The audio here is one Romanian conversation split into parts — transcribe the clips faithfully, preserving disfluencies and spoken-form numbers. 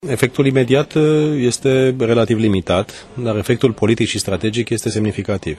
Efectul imediat este relativ limitat, dar efectul politic și strategic este semnificativ.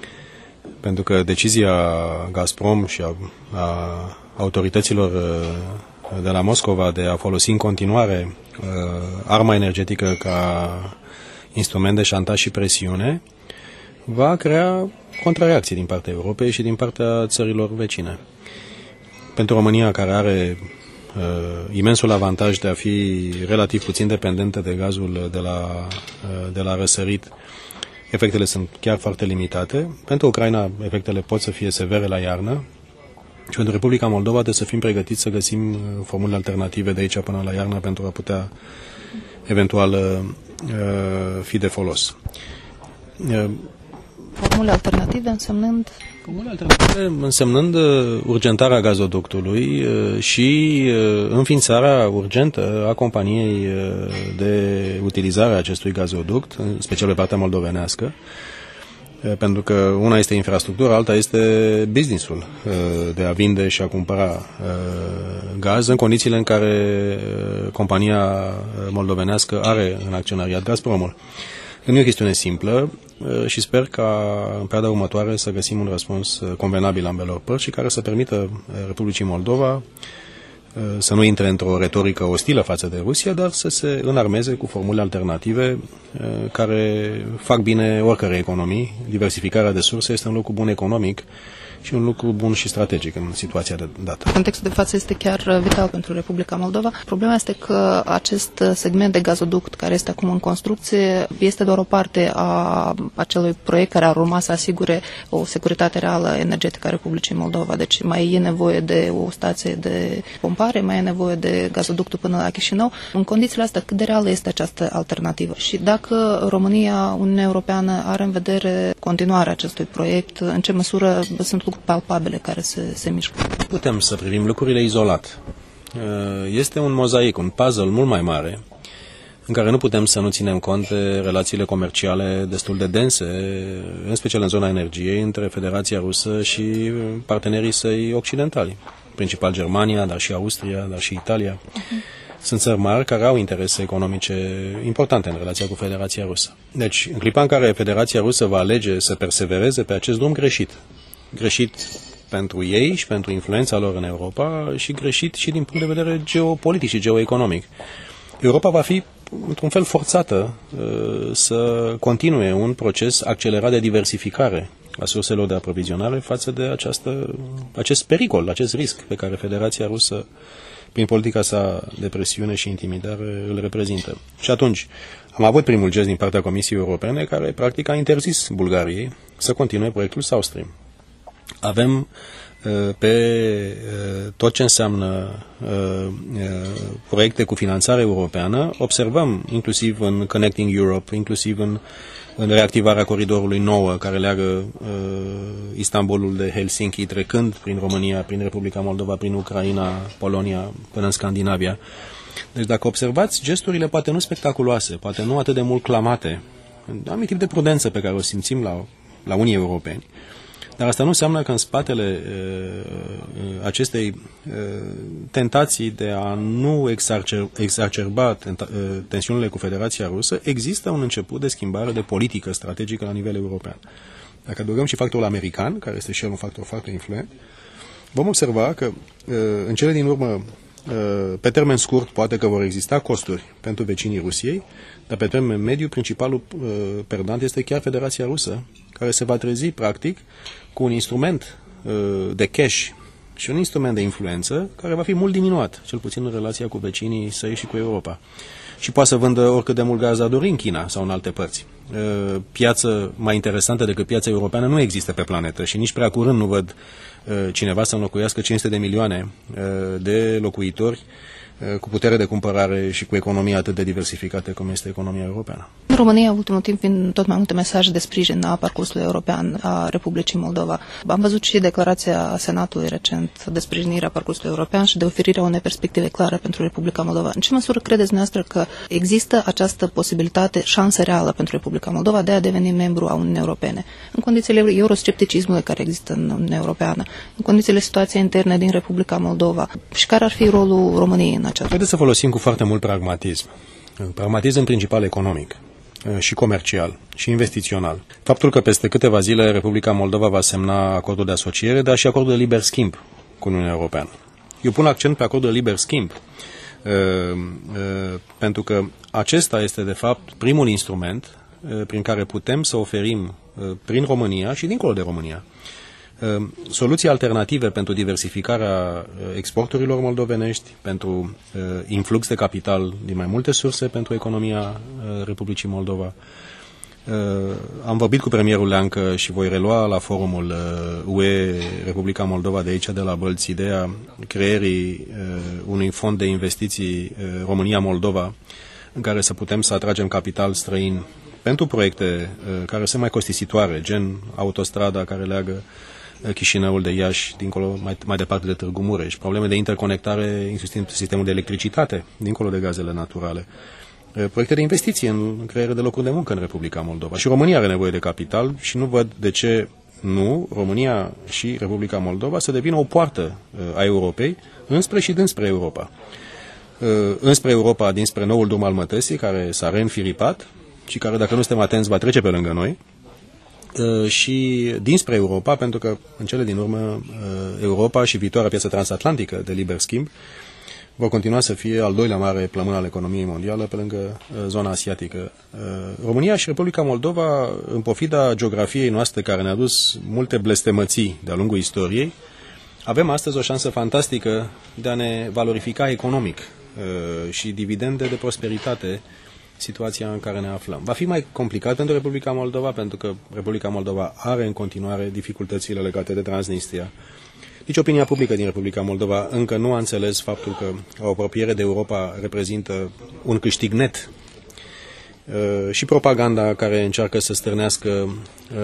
Pentru că decizia Gazprom și a, a autorităților de la Moscova de a folosi în continuare arma energetică ca instrument de șantaj și presiune va crea contrareacții din partea Europei și din partea țărilor vecine. Pentru România, care are uh, imensul avantaj de a fi relativ puțin dependentă de gazul de la, uh, de la răsărit, efectele sunt chiar foarte limitate. Pentru Ucraina, efectele pot să fie severe la iarnă și pentru Republica Moldova trebuie să fim pregătiți să găsim formule alternative de aici până la iarnă pentru a putea eventual uh, fi de folos. Uh, Formule alternative însemnând? Formule alternative însemnând urgentarea gazoductului și înființarea urgentă a companiei de utilizare a acestui gazoduct, în special pe partea moldovenească, pentru că una este infrastructura, alta este businessul de a vinde și a cumpăra gaz în condițiile în care compania moldovenească are în acționariat Gazpromul. Nu e o chestiune simplă și sper ca în perioada următoare să găsim un răspuns convenabil ambelor părți și care să permită Republicii Moldova să nu intre într-o retorică ostilă față de Rusia, dar să se înarmeze cu formule alternative care fac bine oricărei economii. Diversificarea de surse este un lucru bun economic și un lucru bun și strategic în situația de dată. Contextul de față este chiar vital pentru Republica Moldova. Problema este că acest segment de gazoduct care este acum în construcție este doar o parte a acelui proiect care ar urma să asigure o securitate reală energetică a Republicii Moldova. Deci mai e nevoie de o stație de pompare, mai e nevoie de gazoductul până la Chișinău. În condițiile astea, cât de reală este această alternativă? Și dacă România, Uniunea Europeană, are în vedere continuarea acestui proiect, în ce măsură sunt lucruri palpabile care se, se mișcă? Putem să privim lucrurile izolat. Este un mozaic, un puzzle mult mai mare, în care nu putem să nu ținem cont de relațiile comerciale destul de dense, în special în zona energiei, între Federația Rusă și partenerii săi occidentali, principal Germania, dar și Austria, dar și Italia. Uh-huh. Sunt țări mari care au interese economice importante în relația cu Federația Rusă. Deci, în clipa în care Federația Rusă va alege să persevereze pe acest drum greșit, greșit pentru ei și pentru influența lor în Europa și greșit și din punct de vedere geopolitic și geoeconomic, Europa va fi într-un fel forțată uh, să continue un proces accelerat de diversificare a surselor de aprovizionare față de această, acest pericol, acest risc pe care Federația Rusă, prin politica sa de presiune și intimidare, îl reprezintă. Și atunci am avut primul gest din partea Comisiei Europene, care practic a interzis Bulgariei să continue proiectul South Stream. Avem pe tot ce înseamnă proiecte cu finanțare europeană, observăm inclusiv în Connecting Europe, inclusiv în, în reactivarea coridorului nouă care leagă uh, Istanbulul de Helsinki, trecând prin România, prin Republica Moldova, prin Ucraina, Polonia, până în Scandinavia. Deci dacă observați, gesturile poate nu spectaculoase, poate nu atât de mult clamate, anumit tip de prudență pe care o simțim la, la unii europeni, dar asta nu înseamnă că în spatele uh, acestei uh, tentații de a nu exacer, exacerba tenta, uh, tensiunile cu Federația Rusă, există un început de schimbare de politică strategică la nivel european. Dacă adăugăm și factorul american, care este și el un factor foarte influent, vom observa că uh, în cele din urmă, uh, pe termen scurt, poate că vor exista costuri pentru vecinii Rusiei, dar pe termen mediu, principalul uh, perdant este chiar Federația Rusă, care se va trezi, practic, cu un instrument uh, de cash și un instrument de influență care va fi mult diminuat, cel puțin în relația cu vecinii săi și cu Europa. Și poate să vândă oricât de mult gaz a dori în China sau în alte părți. Uh, piață mai interesantă decât piața europeană nu există pe planetă și nici prea curând nu văd uh, cineva să înlocuiască cinci sute de milioane uh, de locuitori cu putere de cumpărare și cu economia atât de diversificată cum este economia europeană. În România, ultimul timp, vin tot mai multe mesaje de sprijin a parcursului european a Republicii Moldova. Am văzut și declarația Senatului recent de sprijinire a parcursului european și de oferirea unei perspective clare pentru Republica Moldova. În ce măsură credeți noastră că există această posibilitate, șansă reală pentru Republica Moldova de a deveni membru a Uniunii Europene? În condițiile euroscepticismului care există în Uniunea Europeană, în condițiile situației interne din Republica Moldova și care ar fi rolul României în aceasta? Haideți să folosim cu foarte mult pragmatism. Pragmatism principal economic și comercial și investițional. Faptul că peste câteva zile Republica Moldova va semna acordul de asociere, dar și acordul de liber schimb cu Uniunea Europeană. Eu pun accent pe acordul de liber schimb, pentru că acesta este de fapt primul instrument prin care putem să oferim prin România și dincolo de România soluții alternative pentru diversificarea exporturilor moldovenești, pentru influx de capital din mai multe surse pentru economia Republicii Moldova. Am vorbit cu premierul Leancă și voi relua la forumul U E Republica Moldova de aici, de la Bălți, ideea creierii unui fond de investiții România-Moldova, în care să putem să atragem capital străin pentru proiecte care sunt mai costisitoare, gen autostrada care leagă Chișinăul de Iași, dincolo, mai, mai departe de Târgu Mureș, probleme de interconectare, inclusiv sistemul de electricitate, dincolo de gazele naturale, proiecte de investiții în creare de locuri de muncă în Republica Moldova. Și România are nevoie de capital și nu văd de ce nu România și Republica Moldova să devină o poartă a Europei înspre și dinspre Europa. Înspre Europa, dinspre noul drum al mătăsii, care s-a reînfiripat și care, dacă nu suntem atenți, va trece pe lângă noi, și dinspre Europa, pentru că în cele din urmă Europa și viitoarea piață transatlantică de liber schimb vor continua să fie al doilea mare plămân al economiei mondiale pe lângă zona asiatică. România și Republica Moldova, în pofida geografiei noastre care ne-a dus multe blestemății de-a lungul istoriei, avem astăzi o șansă fantastică de a ne valorifica economic și dividende de prosperitate situația în care ne aflăm. Va fi mai complicat pentru Republica Moldova, pentru că Republica Moldova are în continuare dificultățile legate de Transnistria. Nici opinia publică din Republica Moldova încă nu a înțeles faptul că o apropiere de Europa reprezintă un câștig net. Și propaganda care încearcă să stârnească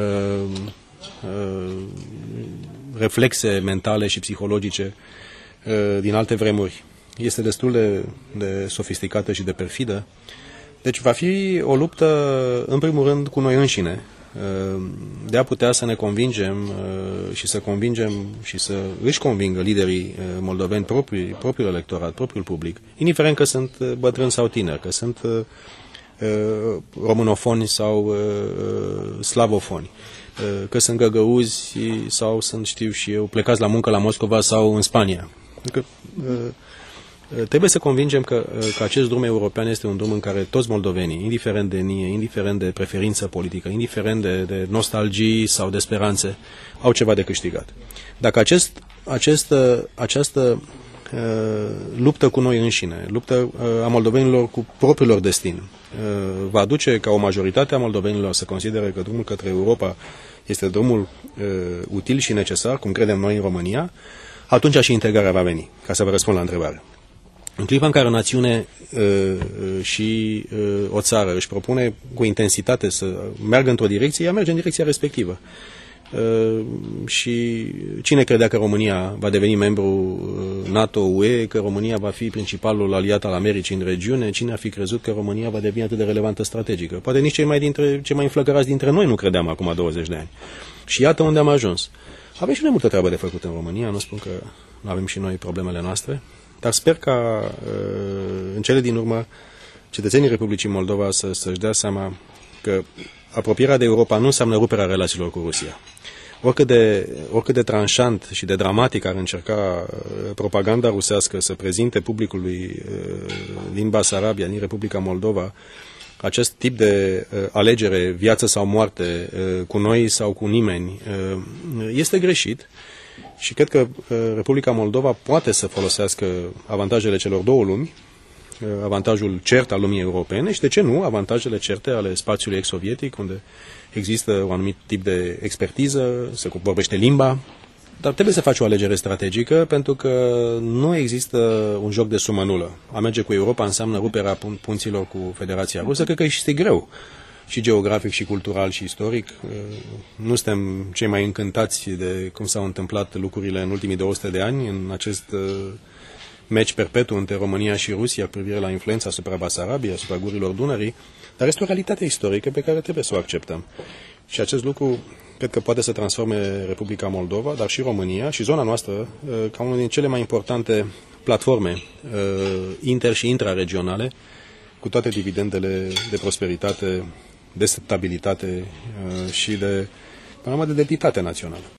reflexe mentale și psihologice din alte vremuri este destul de, de sofisticată și de perfidă. Deci va fi o luptă, în primul rând, cu noi înșine, de a putea să ne convingem și să convingem și să își convingă liderii moldoveni proprii, propriul electorat, propriul public, indiferent că sunt bătrâni sau tineri, că sunt românofoni sau slavofoni, că sunt găgăuzi sau sunt, știu și eu, plecați la muncă la Moscova sau în Spania. Adică, trebuie să convingem că, că acest drum european este un drum în care toți moldovenii, indiferent de etnie, indiferent de preferință politică, indiferent de, de nostalgii sau de speranțe, au ceva de câștigat. Dacă acest, acest, această uh, luptă cu noi înșine, luptă uh, a moldovenilor cu propriul destin, uh, va aduce ca o majoritate a moldovenilor să considere că drumul către Europa este drumul uh, util și necesar, cum credem noi în România, atunci și integrarea va veni, ca să vă răspund la întrebare. În clipa în care o națiune uh, și uh, o țară își propune cu intensitate să meargă într-o direcție, ea merge în direcția respectivă. Uh, și cine credea că România va deveni membru NATO U E, că România va fi principalul aliat al Americii în regiune, cine ar fi crezut că România va deveni atât de relevantă strategică? Poate nici cei mai, dintre, cei mai înflăcărați dintre noi nu credeam acum douăzeci de ani. Și iată unde am ajuns. Avem și noi multă treabă de făcut în România, nu spun că nu avem și noi problemele noastre, dar sper ca în cele din urmă cetățenii Republicii Moldova să, să-și dea seama că apropierea de Europa nu înseamnă ruperea relațiilor cu Rusia. Oricât de, oricât de tranșant și de dramatic ar încerca propaganda rusească să prezinte publicului din Basarabia, din Republica Moldova, acest tip de alegere, viață sau moarte, cu noi sau cu nimeni, este greșit. Și cred că Republica Moldova poate să folosească avantajele celor două lumi, avantajul cert al lumii europene și, de ce nu, avantajele certe ale spațiului ex-sovietic, unde există un anumit tip de expertiză, se vorbește limba, dar trebuie să faci o alegere strategică, pentru că nu există un joc de sumă nulă. A merge cu Europa înseamnă ruperea punților cu Federația Rusă, cred că este greu. Și geografic, și cultural, și istoric. Nu suntem cei mai încântați de cum s-au întâmplat lucrurile în ultimii două sute de ani, în acest meci perpetu între România și Rusia cu privire la influența asupra Basarabiei, asupra gurilor Dunării, dar este o realitate istorică pe care trebuie să o acceptăm. Și acest lucru cred că poate să transforme Republica Moldova, dar și România și zona noastră ca unul din cele mai importante platforme inter- și intraregionale cu cu toate dividendele de prosperitate, de stabilitate și de, până la urmă, de identitate națională.